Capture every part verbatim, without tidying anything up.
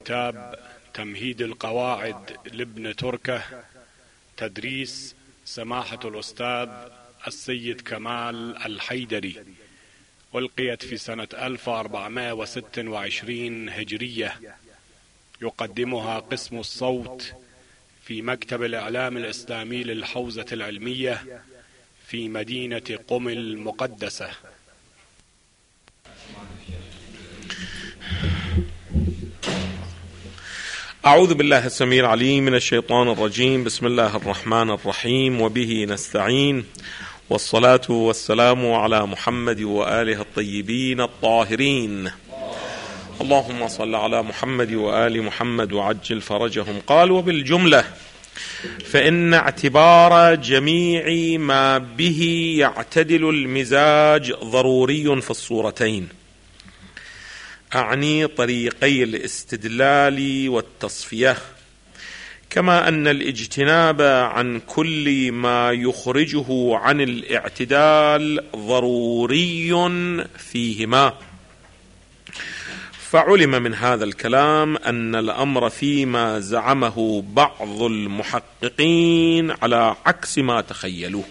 كتاب تمهيد القواعد لابن تركة، تدريس سماحة الأستاذ السيد كمال الحيدري، ألقيت في سنة ألف وأربعمائة وستة وعشرين هجرية. يقدمها قسم الصوت في مكتب الإعلام الإسلامي للحوزة العلمية في مدينة قم المقدسة. أعوذ بالله السميع العليم من الشيطان الرجيم. بسم الله الرحمن الرحيم، وبه نستعين، والصلاة والسلام على محمد وآله الطيبين الطاهرين. اللهم صل على محمد وآل محمد وعجل فرجهم. قال: وبالجملة فإن اعتبار جميع ما به يعتدل المزاج ضروري في الصورتين، أعني طريقي الاستدلال والتصفية، كما أن الاجتناب عن كل ما يخرجه عن الاعتدال ضروري فيهما. فعلم من هذا الكلام أن الأمر فيما زعمه بعض المحققين على عكس ما تخيلوه.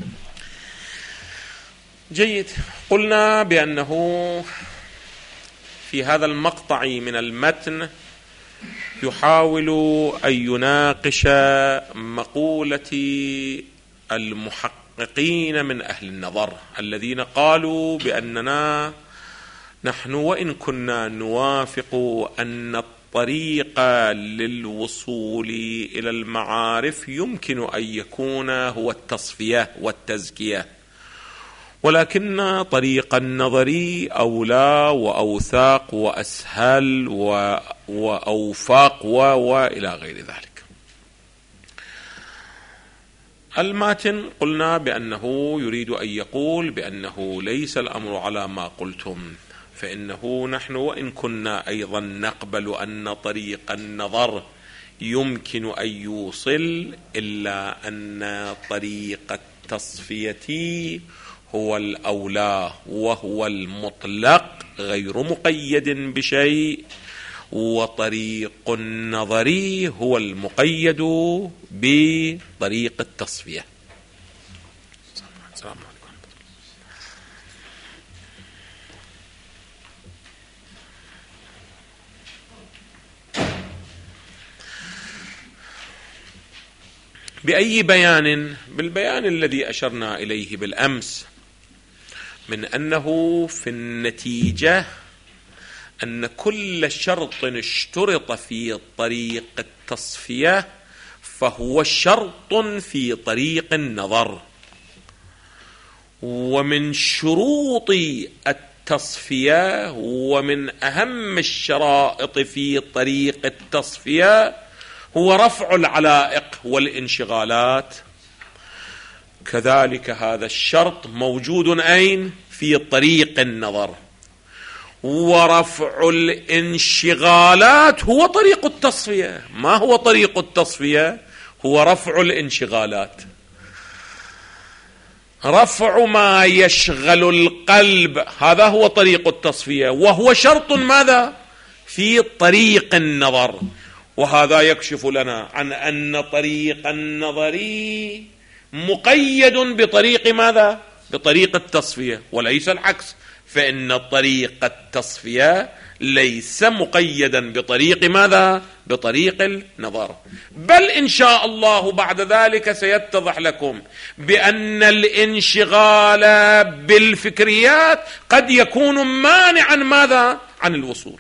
جيد. قلنا بأنه في هذا المقطع من المتن يحاول أن يناقش مقولة المحققين من أهل النظر الذين قالوا بأننا نحن وإن كنا نوافق أن الطريق للوصول إلى المعارف يمكن أن يكون هو التصفية والتزكية، ولكن طريق النظري أولى وأوثاق وأسهل وأوفاق وإلى غير ذلك. الماتن قلنا بأنه يريد أن يقول بأنه ليس الأمر على ما قلتم، فإنه نحن وإن كنا أيضا نقبل أن طريق النظر يمكن أن يوصل، إلا أن طريق التصفية هو الأولى وهو المطلق غير مقيد بشيء، وطريق النظري هو المقيد بطريق التصفية. السلام عليكم. بأي بيان؟ بالبيان الذي أشرنا إليه بالأمس، من أنه في النتيجة أن كل شرط اشترط في طريق التصفية فهو شرط في طريق النظر، ومن شروط التصفية ومن أهم الشرائط في طريق التصفية هو رفع العلائق والانشغالات. كذلك هذا الشرط موجود أين؟ في طريق النظر. ورفع الانشغالات هو طريق التصفية. ما هو طريق التصفية؟ هو رفع الانشغالات، رفع ما يشغل القلب، هذا هو طريق التصفية، وهو شرط ماذا؟ في طريق النظر. وهذا يكشف لنا عن أن طريق النظري مقيد بطريق ماذا؟ بطريق التصفية، وليس العكس، فإن طريق التصفية ليس مقيدا بطريق ماذا؟ بطريق النظر. بل إن شاء الله بعد ذلك سيتضح لكم بأن الانشغال بالفكريات قد يكون مانعا ماذا؟ عن الوصول.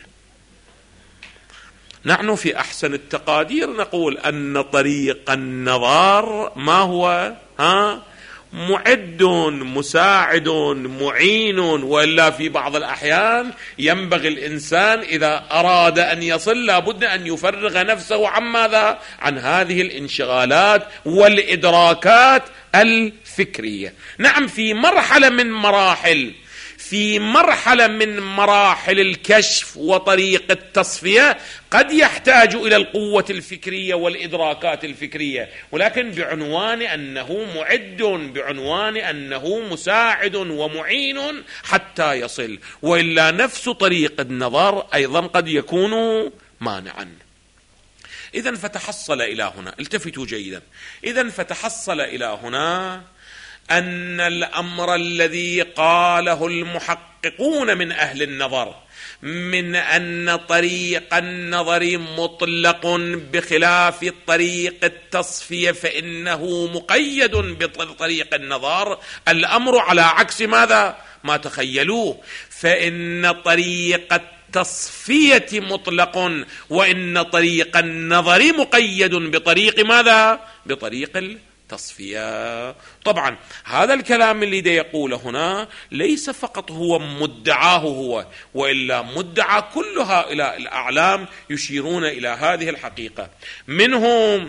نحن في أحسن التقادير نقول أن طريق النظر ما هو؟ ها؟ معد، مساعد، معين، وإلا في بعض الأحيان ينبغي الإنسان إذا أراد أن يصل لابد أن يفرغ نفسه عن ماذا؟ عن هذه الانشغالات والإدراكات الفكرية. نعم، في مرحلة من مراحل في مرحلة من مراحل الكشف وطريق التصفية قد يحتاج إلى القوة الفكرية والإدراكات الفكرية، ولكن بعنوان أنه معد، بعنوان أنه مساعد ومعين حتى يصل. وإلا نفس طريق النظر أيضا قد يكون مانعا. إذن فتحصل إلى هنا، التفتوا جيدا، إذن فتحصل إلى هنا أن الأمر الذي قاله المحققون من أهل النظر من أن طريق النظر مطلق بخلاف طريق التصفية فإنه مقيد بطريق النظر، الأمر على عكس ماذا؟ ما تخيلوه، فإن طريق التصفية مطلق وإن طريق النظر مقيد بطريق ماذا؟ بطريق التصفية. طبعا هذا الكلام اللي دي يقوله هنا ليس فقط هو مدعاه هو، وإلا مدعى كل هؤلاء الأعلام يشيرون إلى هذه الحقيقة. منهم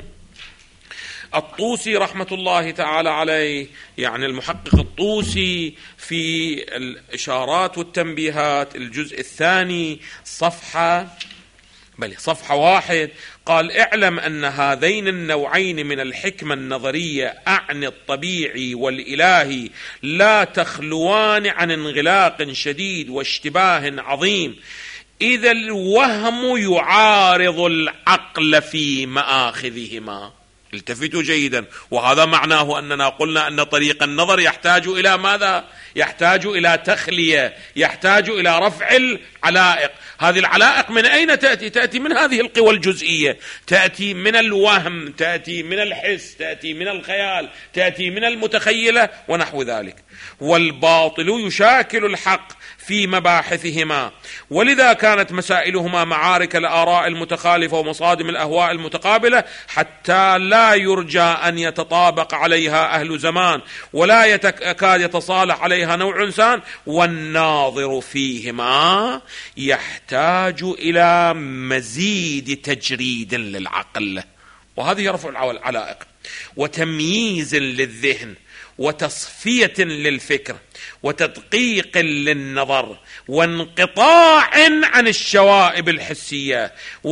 الطوسي رحمة الله تعالى عليه، يعني المحقق الطوسي في الإشارات والتنبيهات الجزء الثاني صفحة بل صفحة واحد، قال: اعلم أن هذين النوعين من الحكمة النظرية أعني الطبيعي والإلهي لا تخلوان عن انغلاق شديد واشتباه عظيم، إذا الوهم يعارض العقل في مآخذهما. التفتوا جيدا، وهذا معناه أننا قلنا أن طريق النظر يحتاج إلى ماذا؟ يحتاج إلى تخلية، يحتاج إلى رفع العلائق. هذه العلائق من أين تأتي؟ تأتي من هذه القوى الجزئية، تأتي من الوهم، تأتي من الحس، تأتي من الخيال، تأتي من المتخيلة ونحو ذلك. والباطل يشاكل الحق في مباحثهما، ولذا كانت مسائلهما معارك الآراء المتخالفة ومصادم الأهواء المتقابلة حتى لا يرجى أن يتطابق عليها أهل زمان ولا يكاد يتصالح عليها نوع إنسان، والناظر فيهما يحتاج إلى مزيد تجريد للعقل، وهذه رفع العلائق وتمييز للذهن وتصفية للفكر وتدقيق للنظر وانقطاع عن الشوائب الحسية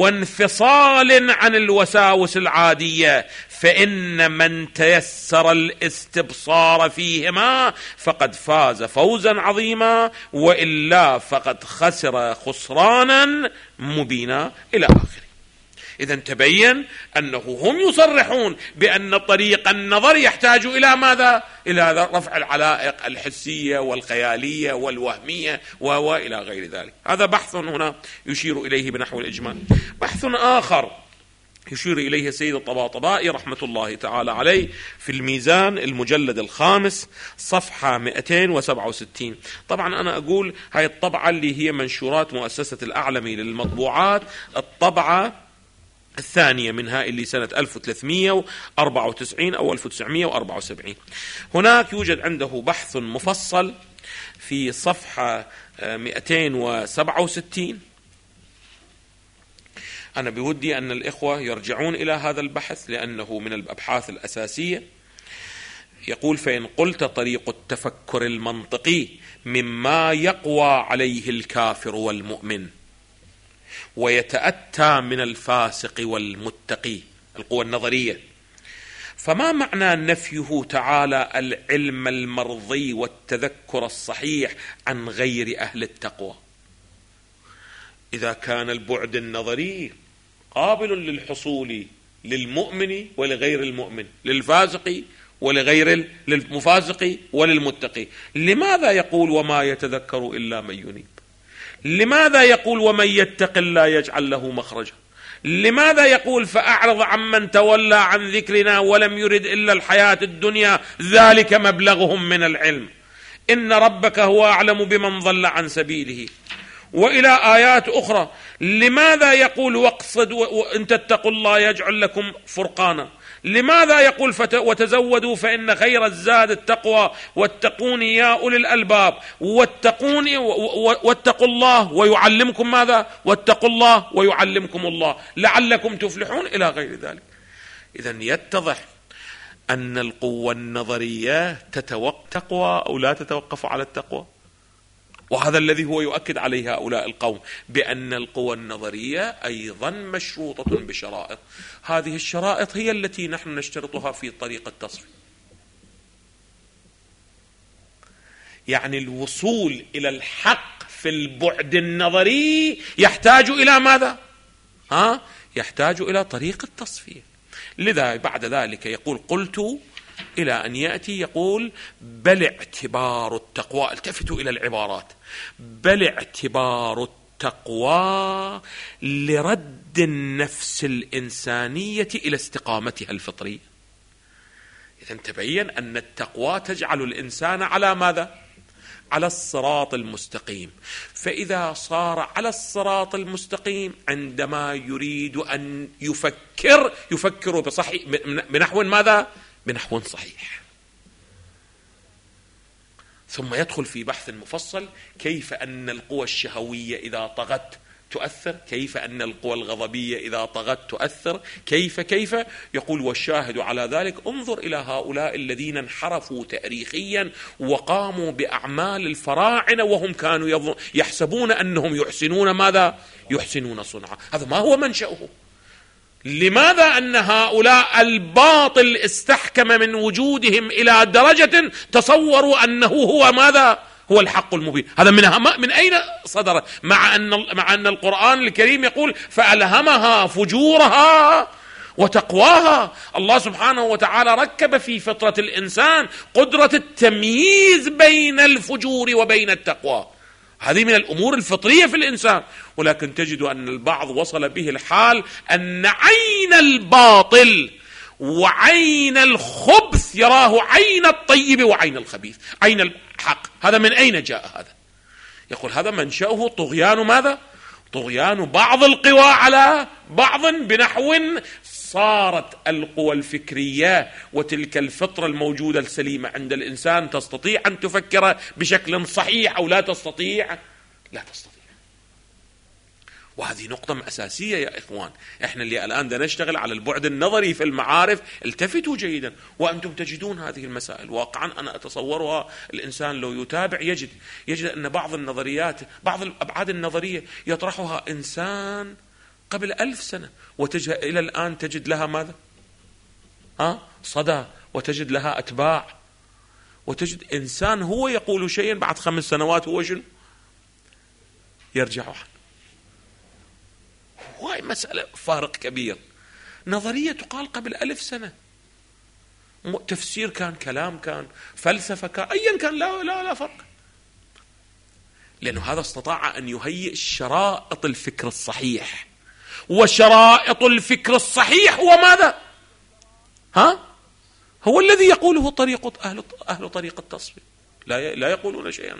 وانفصال عن الوساوس العادية، فإن من تيسر الاستبصار فيهما فقد فاز فوزا عظيما، وإلا فقد خسر خسرانا مبينا إلى آخره. إذن تبين أنه هم يصرحون بأن طريق النظر يحتاج إلى ماذا؟ إلى رفع العلائق الحسية والخيالية والوهمية وإلى غير ذلك. هذا بحث هنا يشير إليه بنحو الإجمال. بحث آخر يشير إليه السيد الطباطبائي رحمة الله تعالى عليه في الميزان المجلد الخامس صفحة مئتين وسبعة وستين. طبعا أنا أقول هاي الطبعة اللي هي منشورات مؤسسة الأعلمي للمطبوعات، الطبعة الثانية منها اللي سنة ألف وثلاثمئة وأربعة وتسعين أو ألف وتسعمئة وأربعة وسبعين. هناك يوجد عنده بحث مفصل في صفحة مئتين وسبعة وستين. أنا بودي أن الإخوة يرجعون إلى هذا البحث لأنه من الأبحاث الأساسية. يقول: فإن قلت طريق التفكر المنطقي مما يقوى عليه الكافر والمؤمن ويتأتى من الفاسق والمتقي، القوى النظرية، فما معنى نفيه تعالى العلم المرضي والتذكر الصحيح عن غير أهل التقوى؟ إذا كان البعد النظري قابل للحصول للمؤمن ولغير المؤمن، للفاسق ولغير للمفاسق وللمتقي، لماذا يقول وما يتذكر إلا من ينيب؟ لماذا يقول ومن يتق الله يجعل له مخرجا؟ لماذا يقول فأعرض عمن تولى عن ذكرنا ولم يرد إلا الحياة الدنيا ذلك مبلغهم من العلم، إن ربك هو أعلم بمن ضل عن سبيله، وإلى آيات أخرى؟ لماذا يقول واقصد وإن تتقوا الله يجعل لكم فرقانا؟ لماذا يقول وتزودوا فإن خير الزاد التقوى واتقوني يا أولي الألباب، واتقوني واتقوا الله ويعلمكم ماذا؟ واتقوا الله ويعلمكم الله لعلكم تفلحون إلى غير ذلك. إذن يتضح أن القوة النظرية تتوقف تقوى أو لا تتوقف على التقوى، وهذا الذي هو يؤكد عليه هؤلاء القوم بأن القوى النظرية أيضا مشروطة بشرائط. هذه الشرائط هي التي نحن نشترطها في طريق التصفية، يعني الوصول إلى الحق في البعد النظري يحتاج إلى ماذا؟ ها يحتاج إلى طريق التصفية. لذا بعد ذلك يقول قلت إلى أن يأتي يقول بل اعتبار التقوى، التفتوا إلى العبارات، بل اعتبار التقوى لرد النفس الإنسانية إلى استقامتها الفطرية. إذن تبين أن التقوى تجعل الإنسان على ماذا؟ على الصراط المستقيم. فإذا صار على الصراط المستقيم عندما يريد أن يفكر يفكر بصحيح بنحو ماذا؟ بنحو صحيح. ثم يدخل في بحث مفصل كيف أن القوى الشهوية إذا طغت تؤثر، كيف أن القوى الغضبية إذا طغت تؤثر، كيف كيف يقول والشاهد على ذلك انظر إلى هؤلاء الذين انحرفوا تاريخيا وقاموا بأعمال الفراعنة وهم كانوا يحسبون أنهم يحسنون ماذا؟ يحسنون صنعا. هذا ما هو منشأه. لماذا أن هؤلاء الباطل استحكم من وجودهم إلى درجة تصوروا أنه هو ماذا؟ هو الحق المبين. هذا من من أين صدر؟ مع أن مع أن القرآن الكريم يقول فألهمها فجورها وتقواها. الله سبحانه وتعالى ركب في فطرة الإنسان قدرة التمييز بين الفجور وبين التقوى. هذه من الأمور الفطرية في الإنسان، ولكن تجد أن البعض وصل به الحال أن عين الباطل وعين الخبث يراه عين الطيب وعين الخبيث، عين الحق. هذا من أين جاء هذا؟ يقول هذا منشأه طغيان ماذا؟ طغيان بعض القوى على بعض، بنحو صارت القوى الفكرية وتلك الفطرة الموجودة السليمة عند الإنسان تستطيع أن تفكر بشكل صحيح أو لا تستطيع، لا تستطيع. وهذه نقطة أساسية يا إخوان. إحنا اللي الآن دا نشتغل على البعد النظري في المعارف، التفتوا جيدا وأنتم تجدون هذه المسائل. واقعا أنا أتصورها الإنسان لو يتابع يجد يجد أن بعض النظريات، بعض الأبعاد النظرية يطرحها إنسان قبل ألف سنة وتجد إلى الآن تجد لها ماذا؟ ها؟ صدى، وتجد لها أتباع، وتجد إنسان هو يقول شيئا بعد خمس سنوات هو شنو؟ يرجع عنه. وهي مسألة فارق كبير. نظرية تقال قبل ألف سنة، تفسير كان، كلام كان، فلسفة كان، أيا كان، لا لا لا فرق. لأنه هذا استطاع أن يهيئ شرائط الفكر الصحيح، وشرائط الفكر الصحيح هو ماذا؟ ها؟ هو الذي يقوله طريقة أهل أهل طريق التصفية، لا لا يقولون شيئا.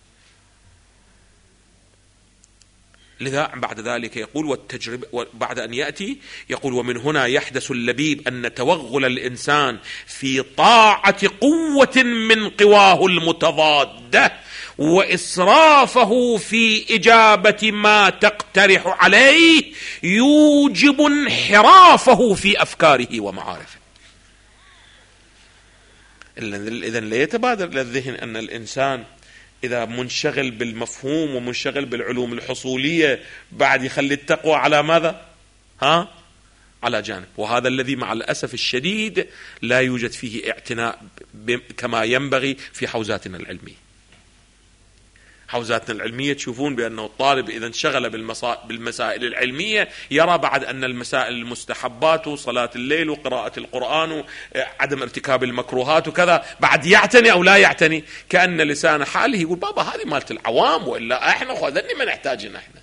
لذا بعد ذلك يقول والتجربة، بعد أن يأتي يقول ومن هنا يحدث اللبيب أن توغل الإنسان في طاعة قوة من قواه المتضادة وإسرافه في إجابة ما تقترح عليه يوجب انحرافه في أفكاره ومعارفه. إذن لا يتبادر إلى الذهن أن الإنسان إذا منشغل بالمفهوم ومنشغل بالعلوم الحصولية بعد يخلي التقوى على ماذا؟ ها؟ على جانب. وهذا الذي مع الأسف الشديد لا يوجد فيه اعتناء كما ينبغي في حوزاتنا العلمية. حوزاتنا العلمية تشوفون بأنه الطالب إذا انشغل بالمسائل العلمية يرى بعد أن المسائل المستحبات وصلاة الليل وقراءة القرآن وعدم ارتكاب المكروهات وكذا بعد يعتني أو لا يعتني، كأن لسان حاله يقول بابا هذه مالت العوام، وإلا احنا خذني ما نحتاجنا احنا.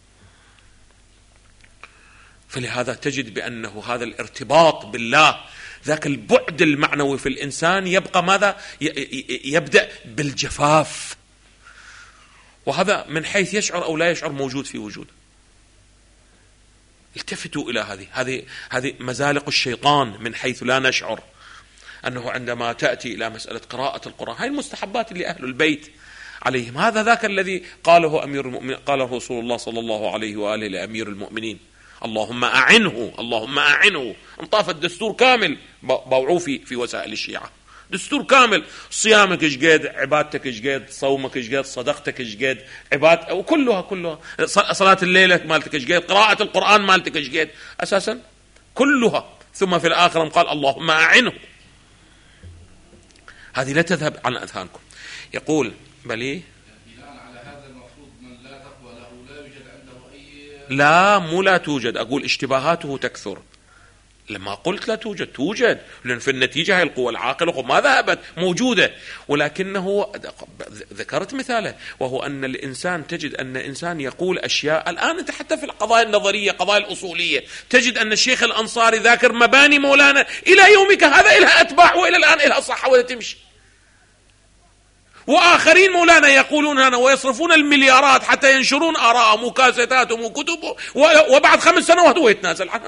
فلهذا تجد بأنه هذا الارتباط بالله، ذاك البعد المعنوي في الإنسان يبقى ماذا؟ يبدأ بالجفاف، وهذا من حيث يشعر أو لا يشعر موجود في وجوده. التفتوا إلى هذه هذه هذه مزالق الشيطان من حيث لا نشعر، أنه عندما تأتي إلى مسألة قراءة القرآن، هاي المستحبات اللي أهل البيت عليهم، هذا ذاك الذي قاله أمير المؤمنين، قاله رسول الله صلى الله عليه وآله لأمير المؤمنين اللهم أعنه اللهم أعنه. انطاف الدستور كامل بوعوه في في وسائل الشيعة، دستور كامل، صيامك ايش قد، عبادتك ايش قد، صومك ايش قد، صدقتك ايش قد، عبادة وكلها كلها، صلاة الليلة مالتك ايش قد، قراءة القرآن مالتك ايش قد، أساسا كلها. ثم في الآخر قال اللهم أعنه. هذه لا تذهب عن أذهانكم. يقول بلي بناء على هذا المفروض من لا تقوى له لا يوجد عنده أي لا مو لا توجد، أقول اشتباهاته تكثر. لما قلت لا توجد، توجد، لأن في النتيجة هاي القوة العاقلة ما ذهبت، موجودة، ولكنه ذكرت مثاله، وهو أن الإنسان تجد أن إنسان يقول أشياء. الآن أنت حتى في القضايا النظرية، قضايا الأصولية، تجد أن الشيخ الأنصاري ذاكر مباني مولانا إلى يومك هذا إلها أتباع، وإلى الآن إلها صحة ولا تمشي. وآخرين مولانا يقولون هنا ويصرفون المليارات حتى ينشرون آراءهم وكاسيتاتهم وكتبهم، وبعد خمس سنوات هو يتنازل عنها.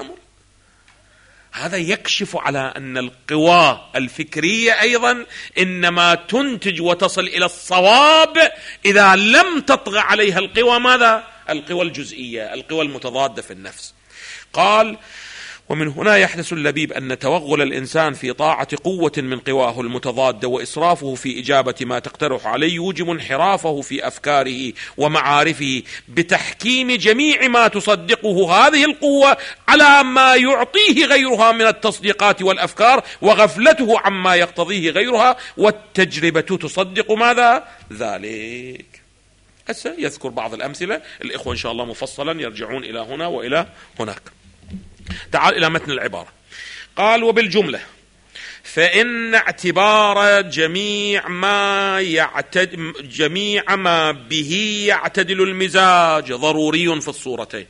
هذا يكشف على أن القوى الفكرية أيضا إنما تنتج وتصل إلى الصواب إذا لم تطغى عليها القوى ماذا؟ القوى الجزئية، القوى المتضادة في النفس. قال: ومن هنا يحدث اللبيب أن توغل الإنسان في طاعة قوة من قواه المتضادة وإسرافه في إجابة ما تقترح عليه يوجب انحرافه في أفكاره ومعارفه بتحكيم جميع ما تصدقه هذه القوة على ما يعطيه غيرها من التصديقات والأفكار، وغفلته عما يقتضيه غيرها، والتجربة تصدق ماذا؟ ذلك. هسه يذكر بعض الأمثلة، الإخوة إن شاء الله مفصلا يرجعون إلى هنا وإلى هناك. تعال إلى متن العبارة. قال: وبالجملة فإن اعتبار جميع ما يعتد جميع ما به يعتدل المزاج ضروري في الصورتين.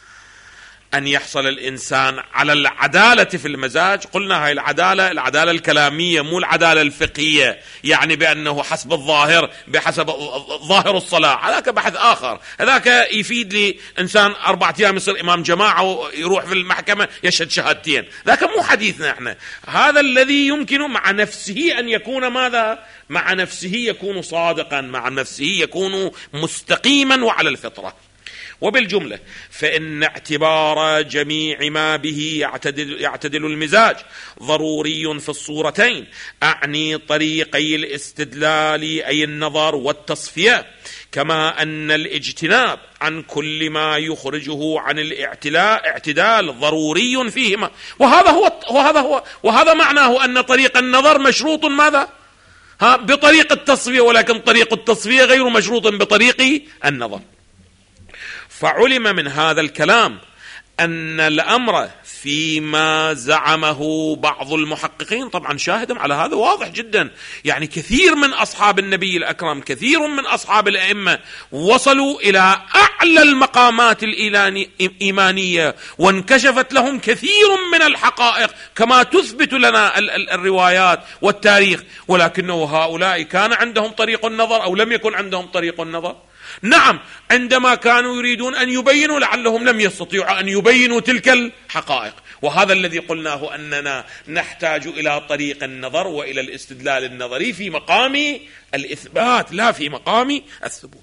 أن يحصل الإنسان على العدالة في المزاج. قلنا هاي العدالة العدالة الكلامية، مو العدالة الفقهية، يعني بأنه حسب الظاهر، بحسب ظاهر الصلاة. هذاك بحث آخر، هذاك يفيد لي إنسان أربعة أيام يصير إمام جماعة ويروح في المحكمة يشهد شهادتين، ذاك مو حديثنا احنا. هذا الذي يمكن مع نفسه أن يكون ماذا؟ مع نفسه يكون صادقا، مع نفسه يكون مستقيما وعلى الفطرة. وبالجملة فإن اعتبار جميع ما به يعتدل, يعتدل المزاج ضروري في الصورتين، أعني طريقي الاستدلال أي النظر والتصفية، كما أن الاجتناب عن كل ما يخرجه عن الاعتلاء اعتدال ضروري فيهما. وهذا هو وهذا هو وهذا معناه أن طريق النظر مشروط ماذا؟ ها بطريق التصفية، ولكن طريق التصفية غير مشروط بطريق النظر. فعلم من هذا الكلام أن الأمر فيما زعمه بعض المحققين، طبعا شاهد على هذا واضح جدا، يعني كثير من أصحاب النبي الأكرم، كثير من أصحاب الأئمة وصلوا إلى أعلى المقامات الإيمانية وانكشفت لهم كثير من الحقائق كما تثبت لنا الروايات والتاريخ، ولكنه هؤلاء كان عندهم طريق النظر أو لم يكن عندهم طريق النظر؟ نعم، عندما كانوا يريدون أن يبينوا لعلهم لم يستطيعوا أن يبينوا تلك الحقائق. وهذا الذي قلناه أننا نحتاج إلى طريق النظر وإلى الاستدلال النظري في مقام الإثبات لا في مقام الثبوت.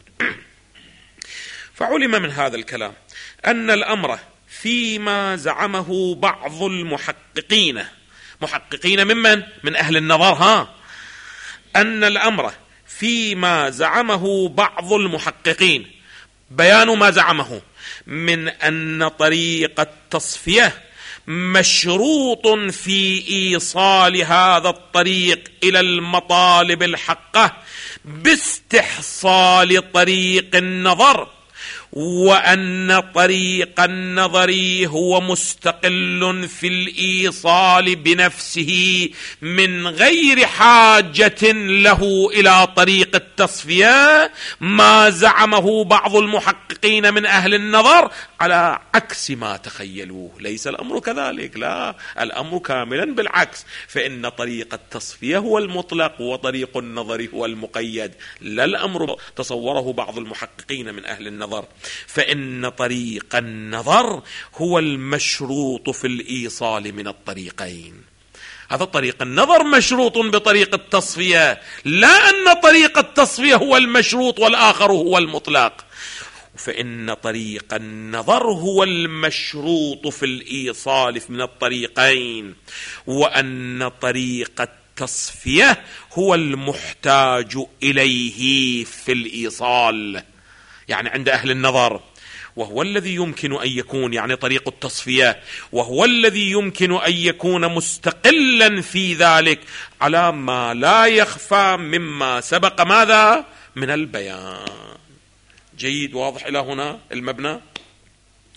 فعلم من هذا الكلام أن الأمر فيما زعمه بعض المحققين، محققين ممن؟ من أهل النظر، ها أن الأمر فيما زعمه بعض المحققين، بيان ما زعمه من أن طريق التصفية مشروط في إيصال هذا الطريق إلى المطالب الحقة باستحصال طريق النظر، وأن طريق النظر هو مستقل في الإيصال بنفسه من غير حاجة له إلى طريق التصفية، ما زعمه بعض المحققين من أهل النظر على عكس ما تخيلوه. ليس الأمر كذلك، لا، الأمر كاملا بالعكس، فإن طريق التصفية هو المطلق وطريق النظر هو المقيد، لا الأمر تصوره بعض المحققين من أهل النظر. فإن طريق النظر هو المشروط في الإيصال من الطريقين. هذا طريق النظر مشروط بطريق التصفية، لا أن طريق التصفية هو المشروط والآخر هو المطلق. فإن طريق النظر هو المشروط في الإيصال من الطريقين، وأن طريق التصفية هو المحتاج إليه في الإيصال، يعني عند أهل النظر، وهو الذي يمكن أن يكون يعني طريق التصفية، وهو الذي يمكن أن يكون مستقلا في ذلك على ما لا يخفى مما سبق ماذا من البيان. جيد، واضح إلى هنا المبنى؟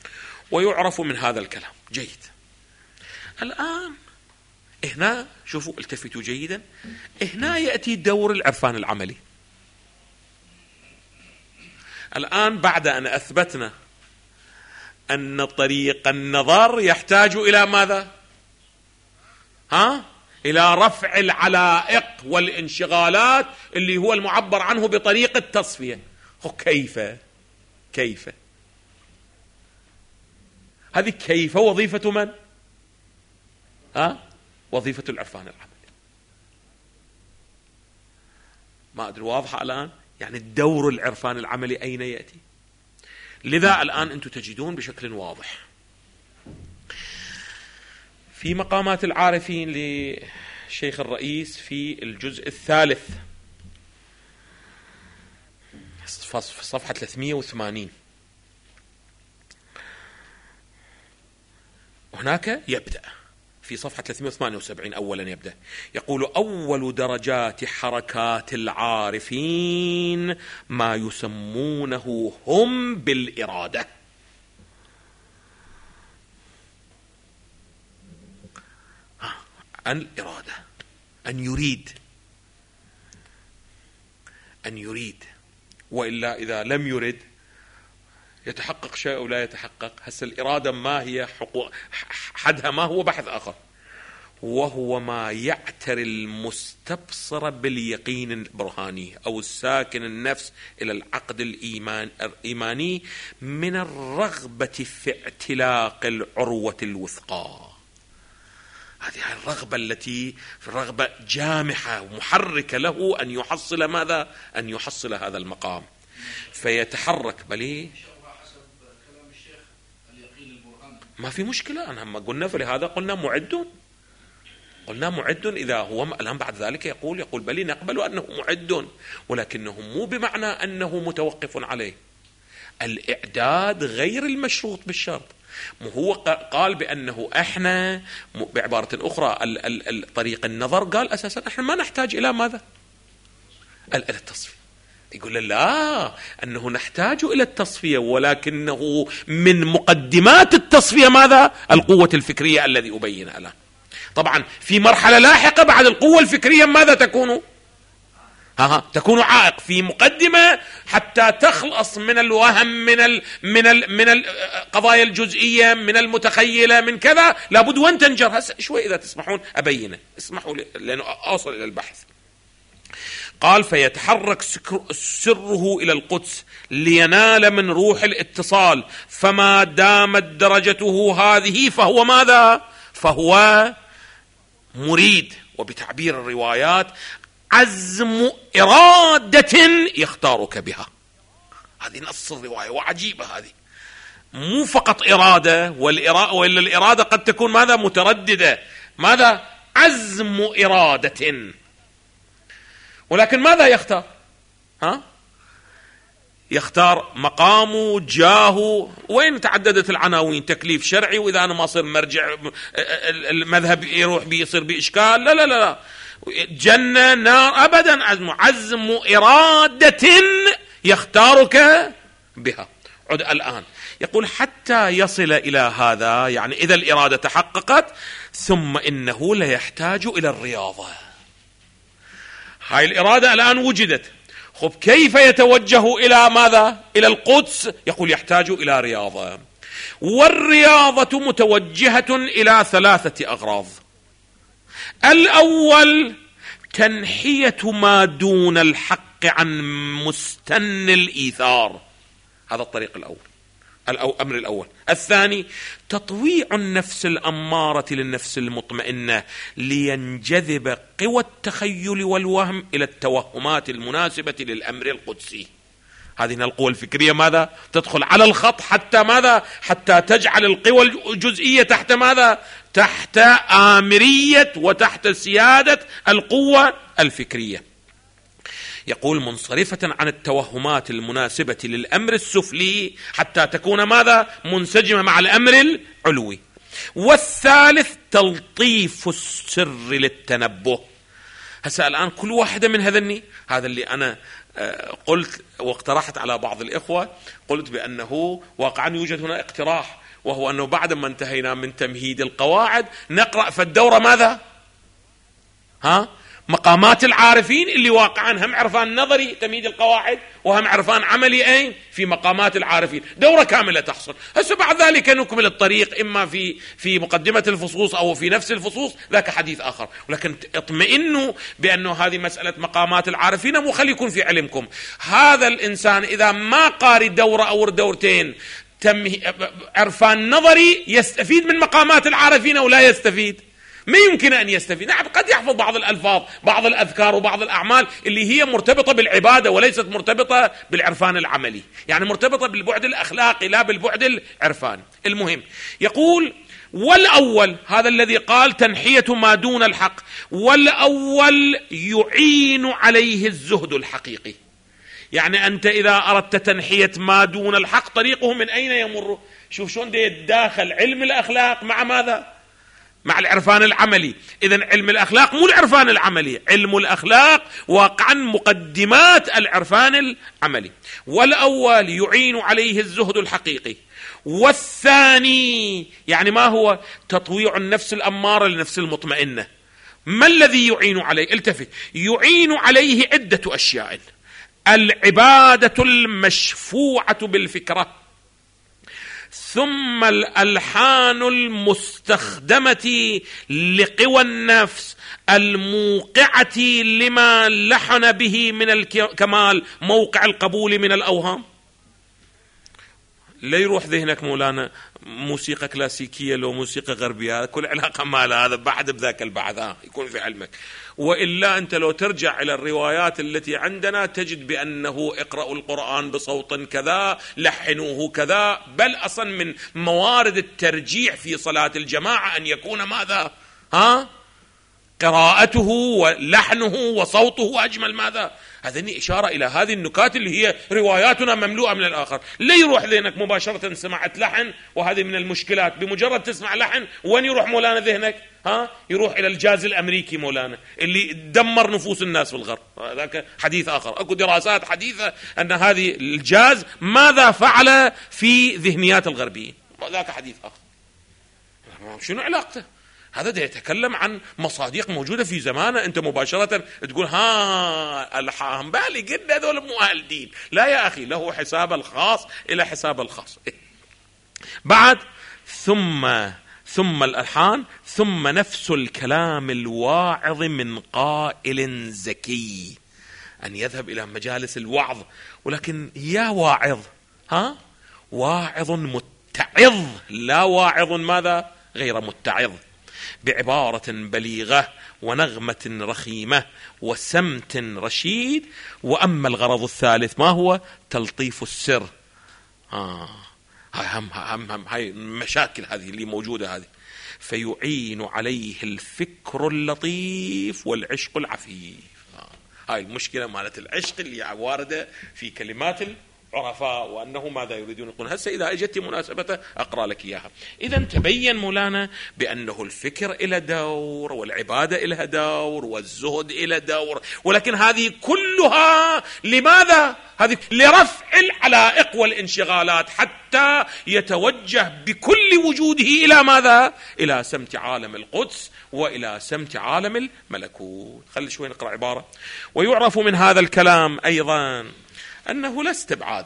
ويعرف من هذا الكلام. جيد. الآن هنا شوفوا التفتوا جيدا، هنا يأتي دور العرفان العملي. الآن بعد أن أثبتنا أن طريق النظر يحتاج إلى ماذا؟ ها؟ إلى رفع العلائق والانشغالات اللي هو المعبر عنه بطريق التصفية. كيف؟ كيف؟ هذه كيف وظيفة من؟ ها؟ وظيفة العرفان العملي. ما أدري واضحة الآن؟ يعني الدور العرفان العملي أين يأتي؟ لذا الآن أنتم تجدون بشكل واضح في مقامات العارفين لشيخ الرئيس في الجزء الثالث في صفحة ثلاثمئة وثمانين، هناك يبدأ في صفحة ثلاثمئة وثمانية وسبعين أولا يبدأ يقول: أول درجات حركات العارفين ما يسمونه هم بالإرادة. أن الإرادة، أن يريد، أن يريد، وإلا إذا لم يرد يتحقق شيء أو لا يتحقق. هسه الإرادة ما هي؟ حقوق حدها ما هو؟ بحث آخر، وهو ما يعتري المستبصر باليقين البرهاني أو الساكن النفس إلى العقد الإيمان الإيماني من الرغبة في اعتلاق العروة الوثقى. هذه الرغبة التي في الرغبة جامحة ومحركة له أن يحصل ماذا؟ أن يحصل هذا المقام فيتحرك. بل ما في مشكلة، أنا ما قلنا، فلهذا قلنا معد، قلنا معد. إذا هو الآن بعد ذلك يقول يقول بل نقبل أنه معد، ولكنه مو بمعنى أنه متوقف عليه. الإعداد غير المشروط بالشرط. هو قال بأنه احنا بعبارة أخرى الطريق النظر قال أساسا احنا ما نحتاج إلى ماذا؟ إلى التصفية. يقول لا، أنه نحتاج إلى التصفية، ولكنه من مقدمات التصفية ماذا؟ القوة الفكرية الذي أبينها الآن. طبعا في مرحلة لاحقة بعد القوة الفكرية ماذا تكون؟ ها تكون عائق في مقدمة حتى تخلص من الوهم، من ال من ال من القضايا الجزئية، من المتخيلة، من كذا. لابد وان تنجر. هسه شوي إذا تسمحون أبينه، اسمحوا لي لأنه أوصل إلى البحث. قال: فيتحرك سره إلى القدس لينال من روح الاتصال، فما دامت درجته هذه فهو ماذا؟ فهو مريد. وبتعبير الروايات عزم إرادة يختارك بها. هذه نص الرواية وعجيبة هذه. مو فقط إرادة، والإرادة وإلا الإرادة قد تكون ماذا؟ مترددة. ماذا؟ عزم إرادة. ولكن ماذا يختار؟ ها؟ يختار مقامه، جاهه. وين تعددت العناوين؟ تكليف شرعي، وإذا أنا ما صير مرجع المذهب يروح بيصير بإشكال. لا لا لا، جنة نار أبدا. عزم عزم إرادة يختارك بها. عد الآن يقول حتى يصل إلى هذا، يعني إذا الإرادة تحققت ثم إنه لا يحتاج إلى الرياضة. هاي الإرادة الآن وجدت، خب كيف يتوجه إلى ماذا؟ إلى القدس. يقول يحتاج إلى رياضة، والرياضة متوجهة إلى ثلاثة أغراض. الأول تنحية ما دون الحق عن مستن الإيثار، هذا الطريق الأول، الأمر الأول. الثاني تطويع النفس الأمارة للنفس المطمئنة لينجذب قوى التخيل والوهم إلى التوهمات المناسبة للأمر القدسي. هذه القوى الفكرية ماذا؟ تدخل على الخط حتى ماذا؟ حتى تجعل القوى الجزئية تحت ماذا؟ تحت آمرية وتحت سيادة القوة الفكرية. يقول منصرفة عن التوهمات المناسبة للأمر السفلي حتى تكون ماذا؟ منسجمة مع الأمر العلوي. والثالث تلطيف السر للتنبه. هسه الآن كل واحدة من هذني، هذا اللي أنا قلت واقترحت على بعض الإخوة، قلت بأنه واقعا يوجد هنا اقتراح، وهو أنه بعد ما انتهينا من تمهيد القواعد نقرأ في الدورة ماذا؟ ها؟ مقامات العارفين اللي واقعا هم عرفان نظري تمهيد القواعد وهم عرفان عملي أين في مقامات العارفين، دورة كاملة تحصل. هسه بعد ذلك نكمل الطريق إما في في مقدمة الفصوص أو في نفس الفصوص، ذاك حديث آخر. ولكن اطمئنوا بأنه هذه مسألة مقامات العارفين مو خلي يكون في علمكم. هذا الإنسان إذا ما قاري دورة أو دورتين عرفان نظري يستفيد من مقامات العارفين أو لا يستفيد؟ ما يمكن أن يستفيد. نعم قد يحفظ بعض الألفاظ بعض الأذكار وبعض الأعمال اللي هي مرتبطة بالعبادة وليست مرتبطة بالعرفان العملي، يعني مرتبطة بالبعد الأخلاقي لا بالبعد العرفاني. المهم يقول والأول هذا الذي قال تنحية ما دون الحق، والأول يعين عليه الزهد الحقيقي. يعني أنت إذا أردت تنحية ما دون الحق طريقه من أين يمر؟ شوف شلون يتداخل علم الأخلاق مع ماذا؟ مع العرفان العملي. إذن علم الأخلاق مو العرفان العملي، علم الأخلاق واقعا مقدمات العرفان العملي. والأول يعين عليه الزهد الحقيقي، والثاني يعني ما هو؟ تطويع النفس الأمارة لنفس المطمئنة. ما الذي يعين عليه؟ التفت، يعين عليه عدة أشياء: العبادة المشفوعة بالفكرة، ثم الألحان المستخدمة لقوى النفس الموقعة لما لحن به من الكمال موقع القبول من الأوهام. لا يروح ذهنك مولانا موسيقى كلاسيكية لو موسيقى غربية، كل علاقة ما هذا بعد بذاك البعض يكون في علمك. وإلا أنت لو ترجع إلى الروايات التي عندنا تجد بأنه اقرأوا القرآن بصوت كذا، لحنوه كذا، بل أصلا من موارد الترجيح في صلاة الجماعة أن يكون ماذا؟ ها؟ قراءته ولحنه وصوته أجمل. ماذا؟ هذه إشارة إلى هذه النكات اللي هي رواياتنا مملوءة من الآخر. لا يروح ذهنك مباشرة سمعت لحن، وهذه من المشكلات، بمجرد تسمع لحن وين يروح مولانا ذهنك؟ ها؟ يروح إلى الجاز الأمريكي مولانا اللي دمر نفوس الناس في الغرب. ذاك حديث آخر. أكو دراسات حديثة أن هذه الجاز ماذا فعل في ذهنيات الغربيين، ذاك حديث آخر. شنو علاقته؟ هذا ده يتكلم عن مصادق موجودة في زمانه، أنت مباشرة تقول ها الحام بالي قد هذول مو أهل دين. لا يا أخي، له حساب الخاص إلى حساب الخاص. بعد ثم ثم الألحان، ثم نفس الكلام الواعظ من قائل زكي، أن يذهب إلى مجالس الوعظ. ولكن يا واعظ، ها واعظ متعظ، لا واعظ ماذا غير متعظ، بعبارة بليغة ونغمة رخيمة وسمت رشيد. وأما الغرض الثالث ما هو؟ تلطيف السر. آه. هاي هم هم هم هاي مشاكل هذه اللي موجودة هذه. فيعين عليه الفكر اللطيف والعشق العفيف. آه. هاي المشكلة مالت العشق اللي واردة في كلمات عرفاء، وأنه ماذا يريدون يقولون. هسه إذا أجت مناسبته أقرأ لك إياها. إذا تبين مولانا بأنه الفكر إلى دور، والعبادة إلها دور، والزهد إلى دور، ولكن هذه كلها لماذا؟ هذه لرفع العلائق والانشغالات حتى يتوجه بكل وجوده إلى ماذا؟ إلى سمت عالم القدس وإلى سمت عالم الملكوت. خلي شوي نقرأ عبارة. ويعرف من هذا الكلام أيضا أنه لا استبعاد.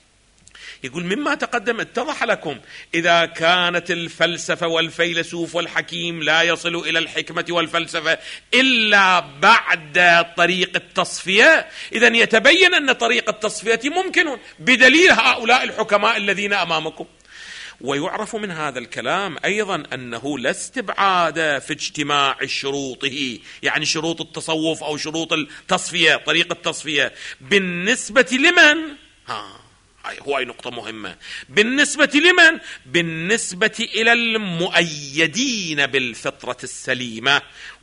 يقول مما تقدم اتضح لكم إذا كانت الفلسفة والفيلسوف والحكيم لا يصل إلى الحكمة والفلسفة إلا بعد طريق التصفية، إذن يتبين أن طريق التصفية ممكن بدليل هؤلاء الحكماء الذين أمامكم. ويعرف من هذا الكلام أيضا أنه لا استبعاد في اجتماع شروطه، يعني شروط التصوف أو شروط التصفية، طريق التصفية، بالنسبة لمن؟ ها هو أي نقطة مهمة. بالنسبة لمن؟ بالنسبة إلى المؤيدين بالفطرة السليمة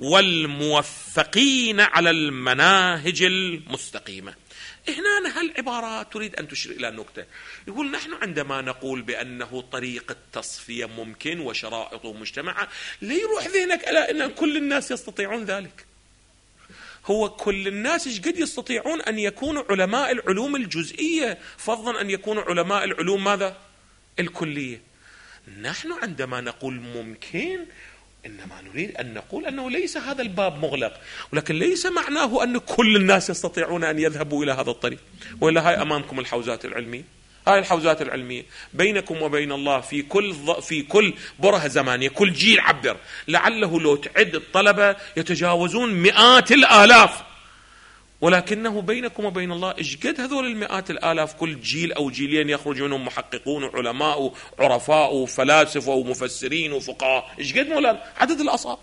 والموفقين على المناهج المستقيمة. هنا هالعبارات تريد أن تشير إلى نقطة. يقول نحن عندما نقول بأنه طريق التصفية ممكن وشرائطه مجتمعة، لا يروح ذهنك إلى أن كل الناس يستطيعون ذلك. هو كل الناس إيش قد يستطيعون أن يكونوا علماء العلوم الجزئية، فضلا أن يكونوا علماء العلوم ماذا؟ الكلية. نحن عندما نقول ممكن إنما نريد أن نقول أنه ليس هذا الباب مغلق، ولكن ليس معناه أن كل الناس يستطيعون أن يذهبوا إلى هذا الطريق. وإلا هاي أمامكم الحوزات العلمية، هاي الحوزات العلمية بينكم وبين الله في كل في كل برهة زمانية، كل جيل عبر، لعله لو تعد الطلبة يتجاوزون مئات الآلاف، ولكنه بينكم وبين الله إيش قد هذول المئات الآلاف كل جيل أو جيلين يخرج منهم محققون وعلماء وعرفاء وفلاسفة ومفسرين وفقهاء، إيش قد مولانا عدد الأصابع.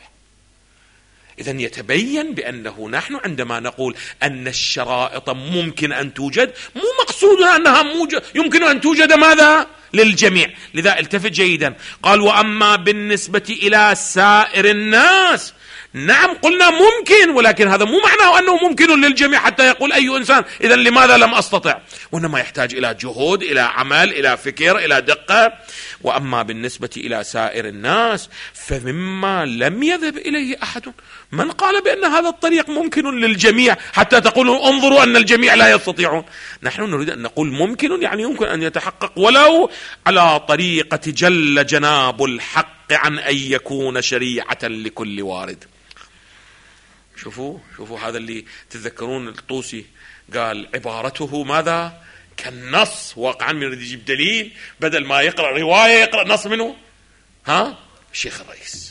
إذن يتبين بأنه نحن عندما نقول أن الشرائط ممكن أن توجد، مو مقصودنا أنها موجد يمكن أن توجد ماذا؟ للجميع. لذا التفت جيدا، قال وأما بالنسبة إلى سائر الناس، نعم قلنا ممكن، ولكن هذا مو معناه أنه ممكن للجميع حتى يقول أي إنسان إذا لماذا لم أستطع، وإنما يحتاج إلى جهود، إلى عمل، إلى فكر، إلى دقة. وأما بالنسبة إلى سائر الناس فمما لم يذهب إليه أحد، من قال بأن هذا الطريق ممكن للجميع حتى تقولوا انظروا أن الجميع لا يستطيعون. نحن نريد أن نقول ممكن يعني يمكن أن يتحقق ولو على طريقة جل جناب الحق عن أن يكون شريعة لكل وارد. شوفوا شوفوا هذا اللي تتذكرون الطوسي قال عبارته ماذا؟ كالنص. واقعا من يريد يجيب دليل بدل ما يقرأ رواية يقرأ نص منه. ها الشيخ الرئيس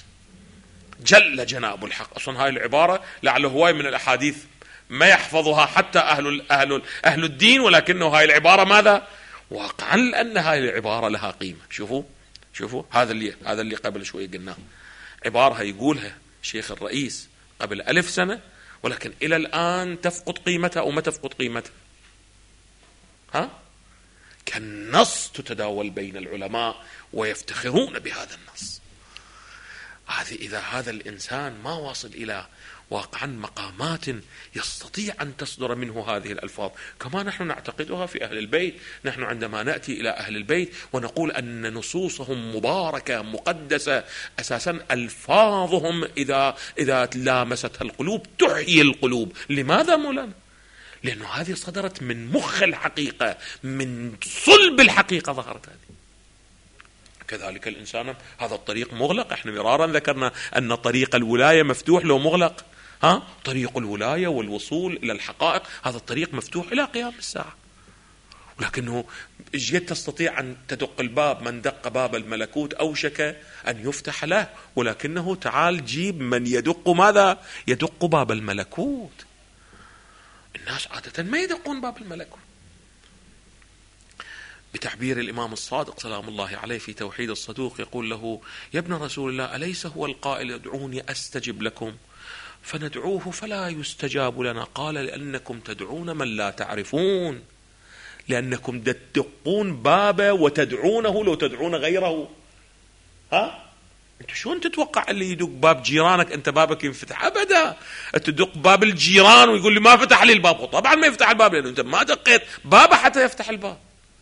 جل جناب الحق. أصلا هاي العبارة لعله هواي من الأحاديث ما يحفظها حتى أهل أهل أهل الدين، ولكنه هاي العبارة ماذا؟ واقعا لأن هاي العبارة لها قيمة. شوفوا شوفوا هذا اللي هذا اللي قبل شوي قلناه، عبارة يقولها شيخ الرئيس قبل ألف سنة، ولكن إلى الآن تفقد قيمتها أو ما تفقد قيمتها. ها كالنص تتداول بين العلماء ويفتخرون بهذا النص. هذه إذا هذا الإنسان ما واصل إلى واقعا مقامات يستطيع أن تصدر منه هذه الألفاظ كما نحن نعتقدها في أهل البيت. نحن عندما نأتي إلى أهل البيت ونقول أن نصوصهم مباركة مقدسة، أساسا ألفاظهم إذا إذا لامستها القلوب تحيي القلوب. لماذا مولانا؟ لأنه هذه صدرت من مخ الحقيقة، من صلب الحقيقة ظهرت هذه. كذلك الإنسان هذا الطريق مغلق. احنا مرارا ذكرنا أن طريق الولاية مفتوح لو مغلق. ها طريق الولاية والوصول إلى الحقائق هذا الطريق مفتوح إلى قيام الساعة، ولكنه جد تستطيع أن تدق الباب، من دق باب الملكوت أوشك أن يفتح له، ولكنه تعال جيب من يدق ماذا؟ يدق باب الملكوت. الناس عادة ما يدقون باب الملكوت. بتعبير الإمام الصادق سلام الله عليه في توحيد الصدوق يقول له يا ابن رسول الله أليس هو القائل ادعوني أستجب لكم؟ فندعوه فلا يستجاب لنا. قال لأنكم تدعون من لا تعرفون، لأنكم تدقون بابه وتدعونه لو تدعون غيره. ها انت شلون تتوقع اللي يدق باب جيرانك انت بابك ينفتح؟ ابدا. تدق باب الجيران ويقول لي ما فتح لي الباب، طبعا ما يفتح الباب لأنه انت ما دقيت بابه حتى يفتح الباب.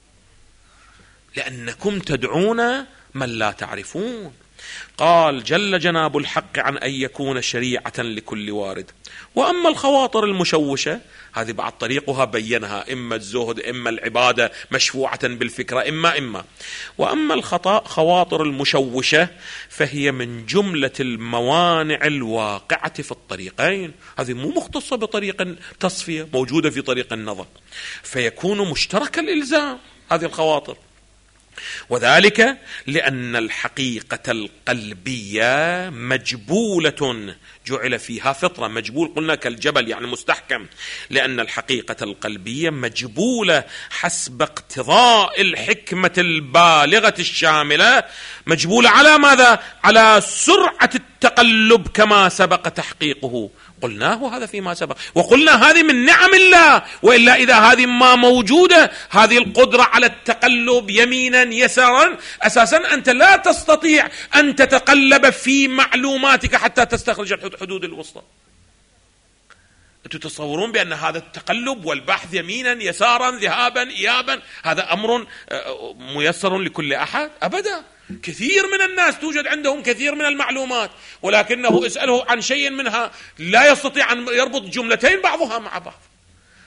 لأنكم تدعون من لا تعرفون. قال جل جناب الحق عن أن يكون شريعة لكل وارد. وأما الخواطر المشوشة هذه بعد طريقها بينها، إما الزهد إما العبادة مشفوعة بالفكرة إما إما وأما الخواطر المشوشة فهي من جملة الموانع الواقعة في الطريقين. هذه مو مختصة بطريق التصفية، موجودة في طريق النظر، فيكون مشترك الإلزام هذه الخواطر. وذلك لأن الحقيقة القلبية مجبولة، جعل فيها فطرة. مجبول قلنا كالجبل يعني مستحكم، لأن الحقيقة القلبية مجبولة حسب اقتضاء الحكمة البالغة الشاملة، مجبولة على ماذا؟ على سرعة التقلب كما سبق تحقيقه. قلناه هذا فيما سبق، وقلنا هذه من نعم الله، وإلا إذا هذه ما موجودة هذه القدرة على التقلب يمينا يسارا، أساسا أنت لا تستطيع أن تتقلب في معلوماتك حتى تستخرج الحدود الوسطى. أنتم تتصورون بأن هذا التقلب والبحث يمينا يسارا ذهابا إيابا هذا أمر ميسر لكل أحد؟ أبدا. كثير من الناس توجد عندهم كثير من المعلومات، ولكنه اسأله عن شيء منها لا يستطيع أن يربط جملتين بعضها مع بعض.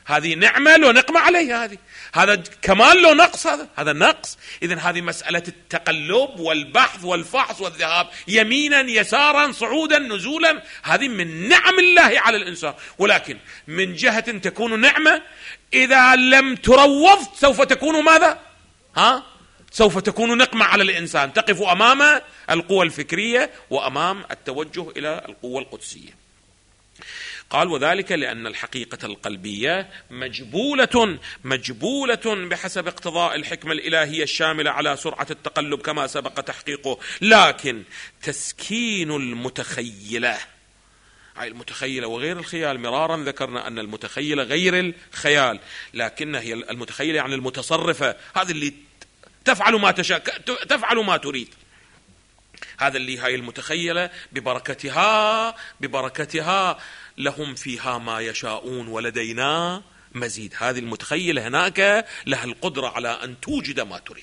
هذه نعمة لو نقمة عليها، هذه هذا كمال لو نقص، هذا هذا نقص. إذن هذه مسألة التقلب والبحث والفحص والذهاب يمينا يسارا صعودا نزولا، هذه من نعم الله على الإنسان. ولكن من جهة تكون نعمة إذا لم تروض سوف تكون ماذا؟ ها؟ سوف تكون نقمة على الإنسان، تقف أمام القوى الفكرية وأمام التوجه إلى القوة القدسية. قال وذلك لأن الحقيقة القلبية مجبولة مجبولة بحسب اقتضاء الحكمة الإلهية الشاملة على سرعة التقلب كما سبق تحقيقه، لكن تسكين المتخيلة، هاي المتخيلة وغير الخيال، مرارا ذكرنا أن المتخيلة غير الخيال، لكن هي المتخيلة يعني المتصرفة، هذا اللي تفعل ما تشاء، تفعل ما تريد، هذا اللي هاي المتخيلة ببركتها ببركتها لهم فيها ما يشاءون ولدينا مزيد. هذه المتخيلة هناك لها القدرة على أن توجد ما تريد،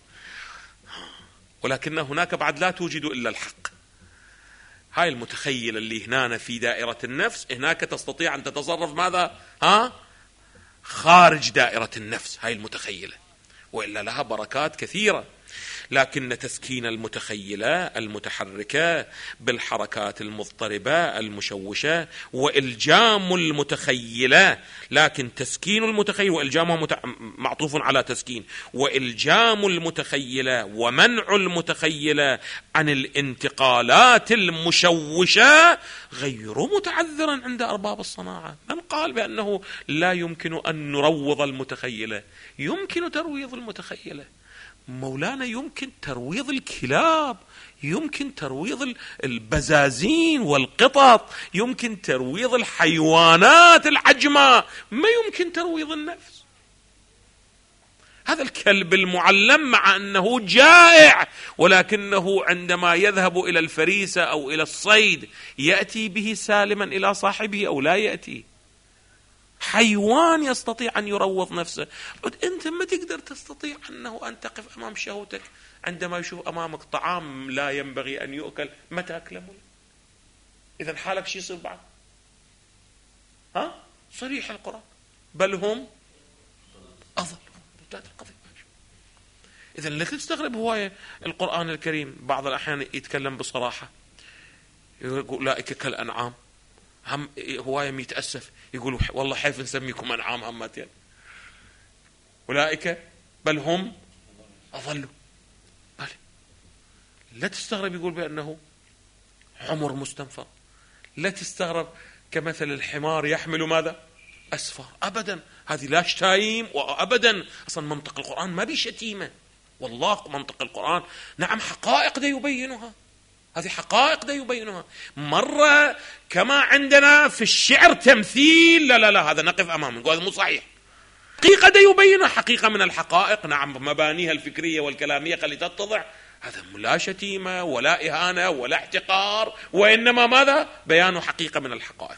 ولكن هناك بعد لا توجد إلا الحق. هاي المتخيلة اللي هنا في دائرة النفس، هناك تستطيع أن تتصرف ماذا؟ ها؟ خارج دائرة النفس هاي المتخيلة، وإلا لها بركات كثيرة. لكن تسكين المتخيلة المتحركة بالحركات المضطربة المشوشة وإلجام المتخيلة، لكن تسكين المتخيل وإلجامها مت... معطوف على تسكين، وإلجام المتخيلة ومنع المتخيلة عن الانتقالات المشوشة غير متعذر عند أرباب الصناعة. من قال بأنه لا يمكن أن نروض المتخيلة؟ يمكن ترويض المتخيلة مولانا، يمكن ترويض الكلاب، يمكن ترويض البزازين والقطط، يمكن ترويض الحيوانات العجمة، ما يمكن ترويض النفس. هذا الكلب المعلم مع أنه جائع، ولكنه عندما يذهب إلى الفريسة أو إلى الصيد يأتي به سالما إلى صاحبه أو لا يأتي. حيوان يستطيع أن يروض نفسه، أنت ما تقدر تستطيع أنه أن تقف أمام شهوتك عندما يشوف أمامك طعام لا ينبغي أن يؤكل، ما تأكله؟ إذن حالك شي يصير بعد؟ ها؟ صريح القرآن، بل هم أضل. إذن لا تستغرب هواية القرآن الكريم بعض الأحيان يتكلم بصراحة، يقول أولئك كالأنعام، هم هواية يتأسف يقول والله حيف نسميكم أنعام همتين، أولئك بل هم أضلوا. بل لا تستغرب يقول بأنه عمر مستنفر، لا تستغرب كمثل الحمار يحمل ماذا؟ أسفار. أبدا، هذه لا شتايم وأبدا، أصلا منطق القرآن ما بشتيمة، والله منطق القرآن نعم حقائق دا يبينها، هذه حقائق دا يبينها. مرة كما عندنا في الشعر تمثيل، لا لا لا هذا نقف أمامه هذا مو صحيح، حقيقة دا يبينها، حقيقة من الحقائق، نعم مبانيها الفكرية والكلامية اللي تتضع، هذا لا شتيمة ولا إهانة ولا احتقار، وإنما ماذا؟ بيان حقيقة من الحقائق.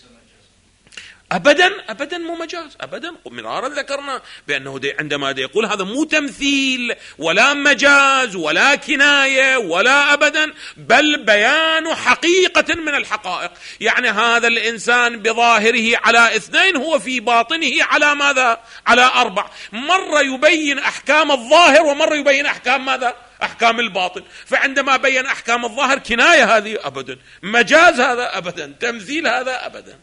أبدا أبدا مو مجاز، أبدا مرارا ذكرنا بأنه دي عندما دي يقول هذا مو تمثيل ولا مجاز ولا كناية ولا أبدا، بل بيان حقيقة من الحقائق. يعني هذا الإنسان بظاهره على اثنين، هو في باطنه على ماذا؟ على أربع. مرة يبين أحكام الظاهر ومرة يبين أحكام ماذا؟ أحكام الباطن. فعندما بين أحكام الظاهر كناية هذه أبدا، مجاز هذا أبدا، تمثيل هذا أبدا.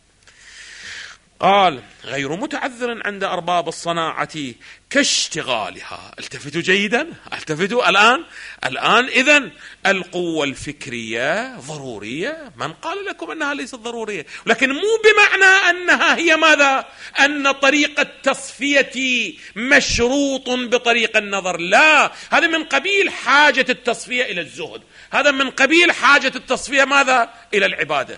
قال غير متعذر عند أرباب الصناعة كاشتغالها. التفتوا جيدا، التفتوا الآن الآن إذن القوة الفكرية ضرورية، من قال لكم أنها ليست ضرورية؟ لكن مو بمعنى أنها هي ماذا؟ أن طريق التصفية مشروط بطريق النظر، لا، هذا من قبيل حاجة التصفية إلى الزهد، هذا من قبيل حاجة التصفية ماذا؟ إلى العبادة.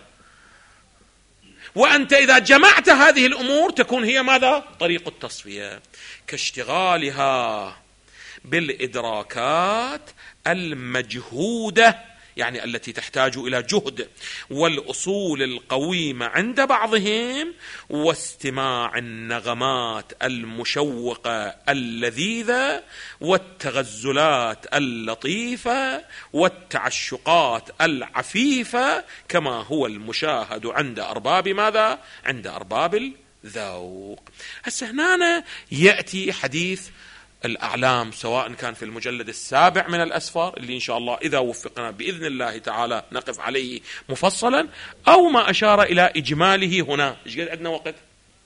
وأنت إذا جمعت هذه الأمور تكون هي ماذا؟ طريق التصفية. كاشتغالها بالإدراكات المجهودة، يعني التي تحتاج إلى جهد، والأصول القويمة عند بعضهم، واستماع النغمات المشوقة اللذيذة، والتغزلات اللطيفة، والتعشقات العفيفة، كما هو المشاهد عند أرباب ماذا؟ عند أرباب ذوق. هسه هنا يأتي حديث الأعلام، سواء كان في المجلد السابع من الأسفار اللي إن شاء الله إذا وفقنا بإذن الله تعالى نقف عليه مفصلا، أو ما أشار إلى إجماله هنا. إيش قد عندنا وقت؟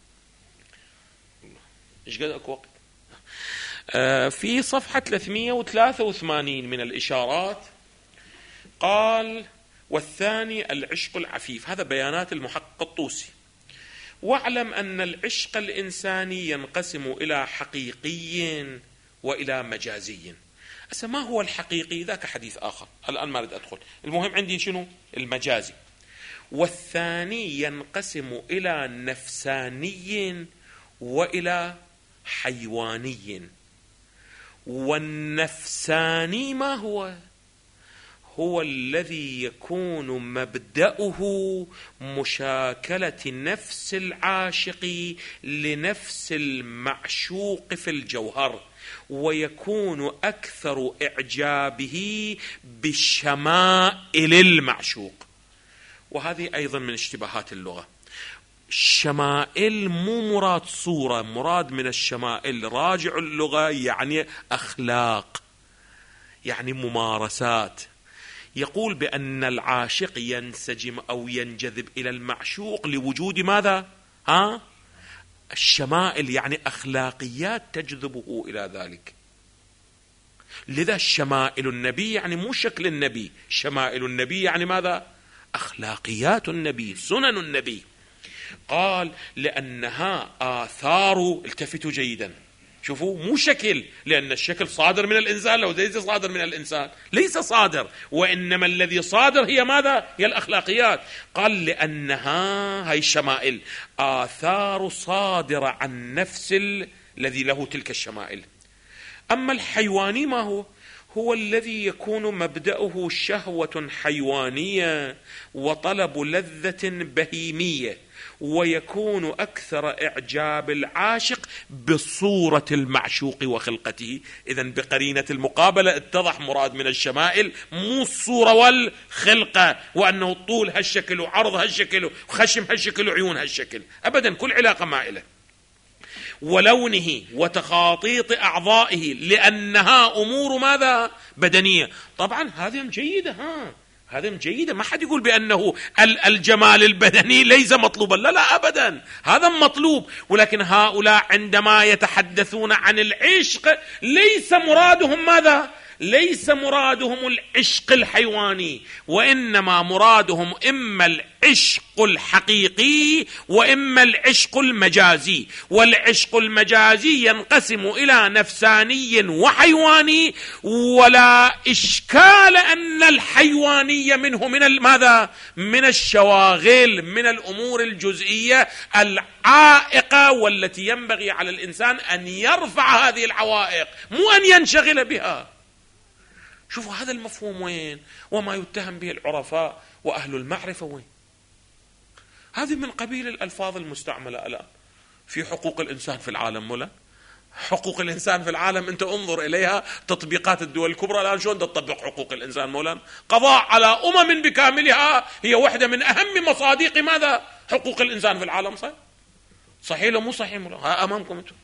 إيش قد أكو وقت؟ آه في صفحة ثلاثمئة وثلاثة وثمانين من الإشارات قال: والثاني العشق العفيف. هذا بيانات المحقق الطوسي. واعلم أن العشق الإنساني ينقسم إلى حقيقي وإلى مجازي. أسا ما هو الحقيقي؟ ذاك حديث آخر، الآن ما أريد أدخل. المهم عندي شنو؟ المجازي. والثاني ينقسم إلى نفساني وإلى حيواني. والنفساني ما هو؟ هو الذي يكون مبدأه مشاكلة نفس العاشق لنفس المعشوق في الجوهر، ويكون أكثر إعجابه بشمائل المعشوق. وهذه أيضا من اشتباهات اللغة. الشمائل مو مراد صورة، مراد من الشمائل راجع اللغة يعني أخلاق، يعني ممارسات. يقول بأن العاشق ينسجم أو ينجذب إلى المعشوق لوجود ماذا؟ ها؟ الشمائل، يعني أخلاقيات تجذبه إلى ذلك. لذا شمائل النبي يعني مو شكل النبي، شمائل النبي يعني ماذا؟ أخلاقيات النبي، سنن النبي. قال لأنها آثار، التفتوا جيدا، شوفوا، مو شكل، لأن الشكل صادر من الإنسان، لو ليس صادر من الإنسان ليس صادر، وإنما الذي صادر هي ماذا؟ هي الأخلاقيات. قال لأنها هي الشمائل آثار صادرة عن نفس الذي له تلك الشمائل. أما الحيواني ما هو؟ هو الذي يكون مبدأه شهوة حيوانية وطلب لذة بهيمية، ويكون أكثر إعجاب العاشق بصورة المعشوق وخلقته. إذن بقرينة المقابلة اتضح مراد من الشمائل مو الصورة والخلقة، وأنه طول هالشكل وعرض هالشكل وخشم هالشكل وعيون هالشكل، أبدا، كل علاقة ما إله. ولونه وتخاطيط أعضائه، لأنها أمور ماذا؟ بدنية. طبعا هذه جيدة، ها هذا جيدة، ما حد يقول بأنه الجمال البدني ليس مطلوبا، لا لا أبدا، هذا مطلوب. ولكن هؤلاء عندما يتحدثون عن العشق ليس مرادهم ماذا؟ ليس مرادهم العشق الحيواني، وإنما مرادهم إما العشق الحقيقي وإما العشق المجازي. والعشق المجازي ينقسم إلى نفساني وحيواني، ولا إشكال أن الحيواني منه من ماذا؟ من الشواغل، من الأمور الجزئية العائقة، والتي ينبغي على الإنسان أن يرفع هذه العوائق، مو أن ينشغل بها. شوفوا هذا المفهوم وين، وما يتهم به العرفاء وأهل المعرفة وين. هذه من قبيل الألفاظ المستعملة الآن في حقوق الإنسان في العالم. مولا حقوق الإنسان في العالم، أنت انظر إليها، تطبيقات الدول الكبرى الآن شلون تطبق حقوق الإنسان مولانا. قضاء على أمم بكاملها هي واحدة من أهم مصادق ماذا؟ حقوق الإنسان في العالم. صحيح صحيح لو مو صحيح مولانا؟ أمامكم أنتم.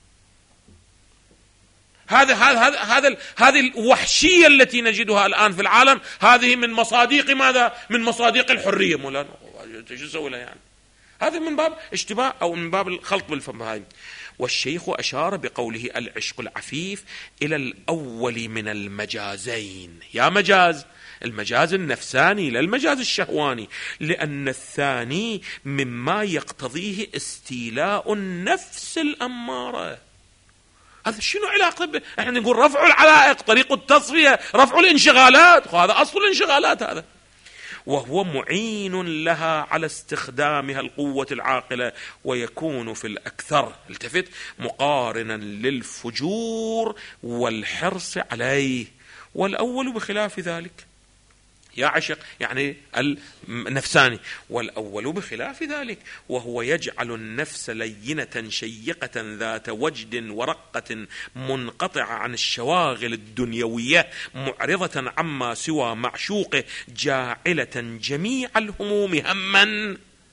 هذا هذا هذا هذه الوحشية التي نجدها الآن في العالم، هذه من مصادق ماذا؟ من مصادق الحرية مولانا. شو تسوي لها يعني؟ هذا من باب اشتباه أو من باب الخلط بالفهم. هاي. والشيخ أشار بقوله العشق العفيف إلى الأول من المجازين. يا مجاز، المجاز النفساني لا المجاز الشهواني، لأن الثاني مما يقتضيه استيلاء النفس الأمارة. هذا شنو علاقة ب... احنا نقول رفع العلائق، طريق التصفية، رفع الانشغالات، هذا أصل الانشغالات هذا. وهو معين لها على استخدامها القوة العاقلة، ويكون في الأكثر، التفت، مقارنا للفجور والحرص عليه. والأول بخلاف ذلك، يا عشق يعني النفساني، والأول بخلاف ذلك، وهو يجعل النفس لينة شيقة ذات وجد ورقة منقطعة عن الشواغل الدنيوية، معرضة عما سوى معشوقه، جاعلة جميع الهموم هما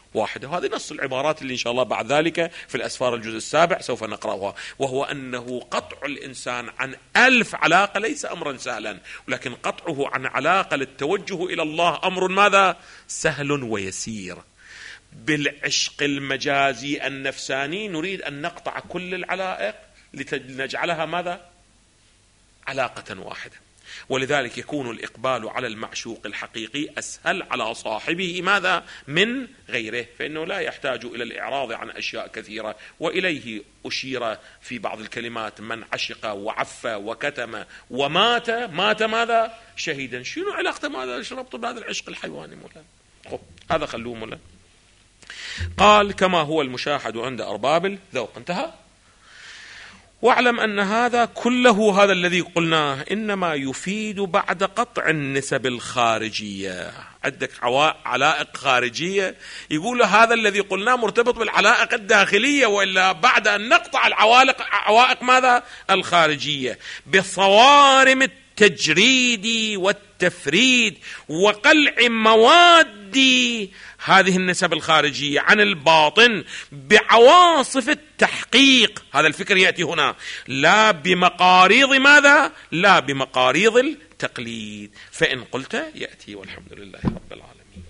واحدة. وهذه نص العبارات اللي إن شاء الله بعد ذلك في الأسفار الجزء السابع سوف نقرأها، وهو أنه قطع الإنسان عن ألف علاقة ليس أمرا سهلا، ولكن قطعه عن علاقة للتوجه إلى الله أمر ماذا؟ سهل ويسير. بالعشق المجازي النفساني نريد أن نقطع كل العلائق لنجعلها ماذا؟ علاقة واحدة. ولذلك يكون الإقبال على المعشوق الحقيقي أسهل على صاحبه ماذا؟ من غيره، فإنه لا يحتاج إلى الإعراض عن أشياء كثيرة. وإليه أشير في بعض الكلمات: من عشق وعفى وكتم ومات مات ماذا؟ شهيدا. شنو علاقته ماذا؟ ايش ربطه بهذا العشق الحيواني مولانا؟ خب هذا خلوه مولانا. قال: كما هو المشاهد عند أرباب الذوق. انتهى. واعلم أن هذا كله، هذا الذي قلناه، إنما يفيد بعد قطع النسب الخارجية. عندك علائق خارجية، يقول هذا الذي قلناه مرتبط بالعلائق الداخلية، وإلا بعد أن نقطع العوائق عوائق ماذا؟ الخارجية، بصوارم التجريد والتفريد وقلع مواد هذه النسب الخارجية عن الباطن بعواصف التحقيق. هذا الفكر يأتي هنا، لا بمقاريض ماذا؟ لا بمقاريض التقليد. فإن قلت يأتي، والحمد لله رب العالمين.